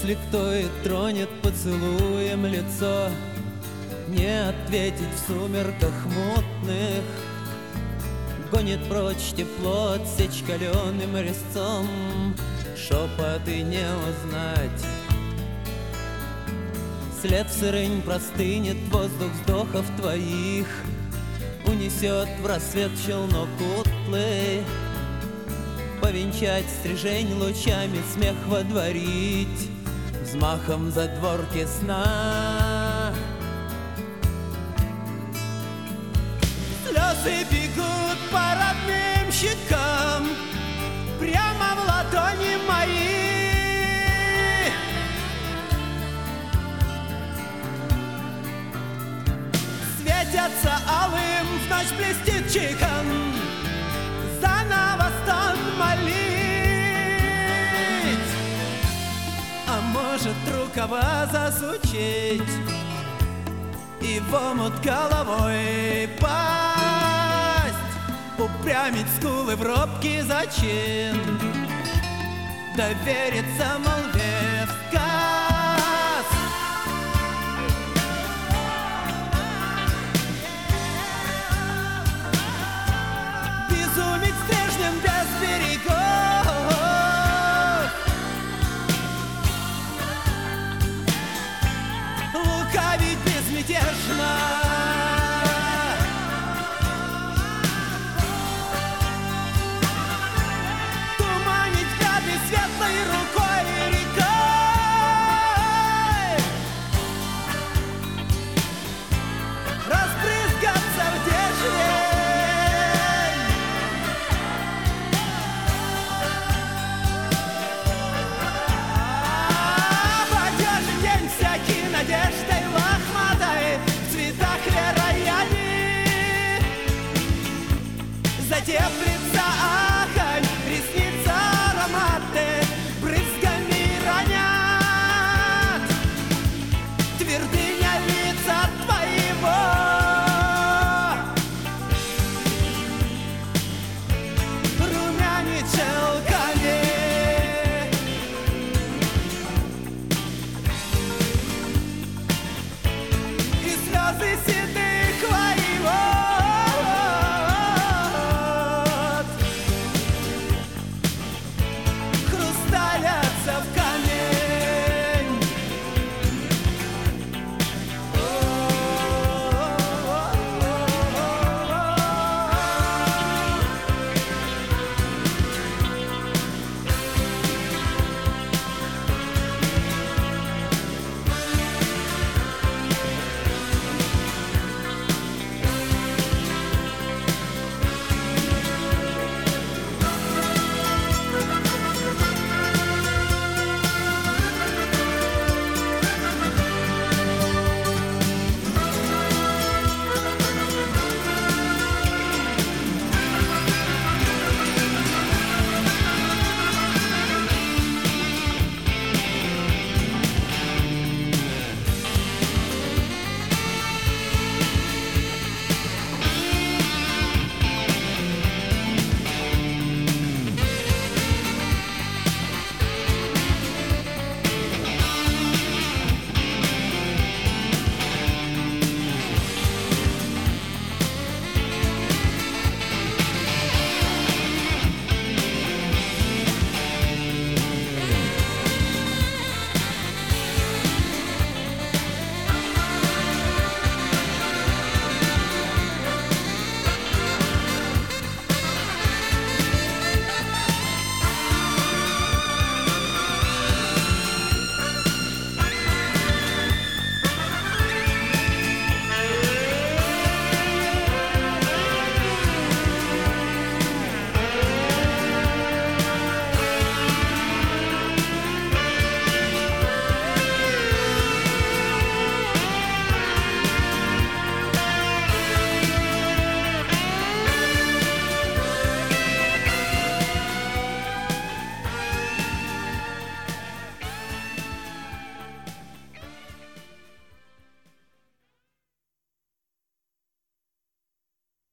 Если кто и тронет поцелуем лицо, не ответить в сумерках мутных, гонит прочь тепло, отсечь каленым резцом, шепоты не узнать. След в сырынь простынет, воздух вздохов твоих унесет в рассвет челнок утлый, повенчать стрижень лучами, смех водворить взмахом задворки сна. Слезы бегут по родным щекам, прямо в ладони мои. Светятся алым, в ночь блестит чекан, заново стан молить. А может, рукава засучить и в омут головой пасть, упрямить скулы в робкий зачин, довериться молве в сказ. Безумить стержнем без берегов, лукавить безмятежно, туманить взгляды светлой рукой и рекой, разбрызгаться в деждень. Подержим день всякий надеждой лохматой, в цветах вероятий затеплится огонь, ресницы ароматы брызгами ронят твердые